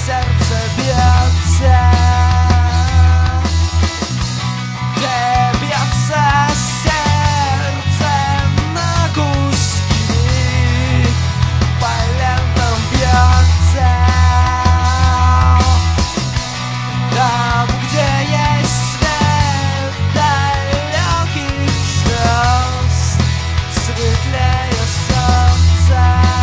сердце бьется, где бьется сердце на куски, по лентам бьется. Там, где есть свет далеких звезд, светлее солнца.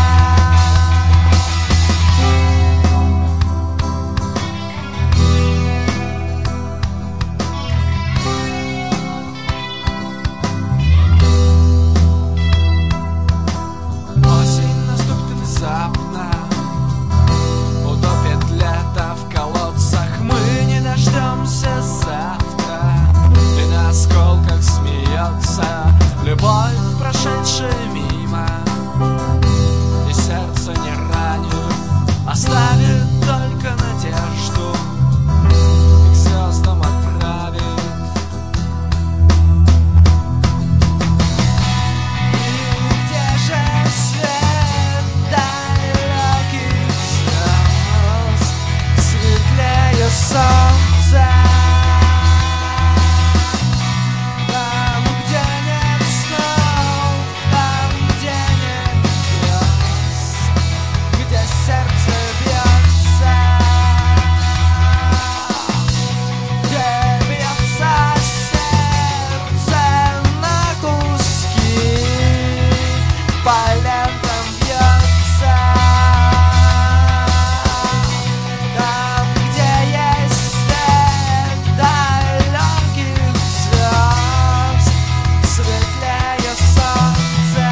Осень наступит внезапно, утопит лето в колодцах. Мы не дождемся завтра, и на осколках смеется любовь, прошедшая мимо, и сердце не ранит, оставит только надежду, и к звездам отправит. И где же свет далеких звезд, светлее солнца? Там, где нет снов, там, где нет звезд, где сердце бьется, где бьется сердце на куски, по лентам бьется. Там, где есть свет далеких звезд, светлее солнца.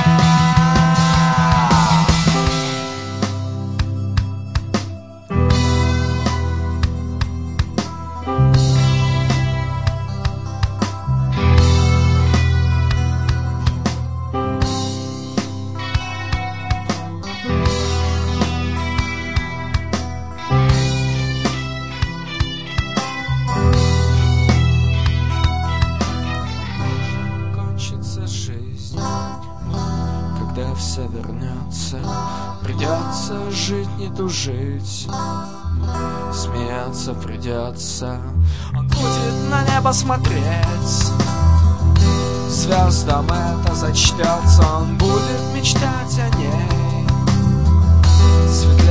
Кончится жизнь, когда все вернется, придется жить, не тужить, смеяться придется. Он будет на небо смотреть, звездам это зачтется. Он будет мечтать о ней,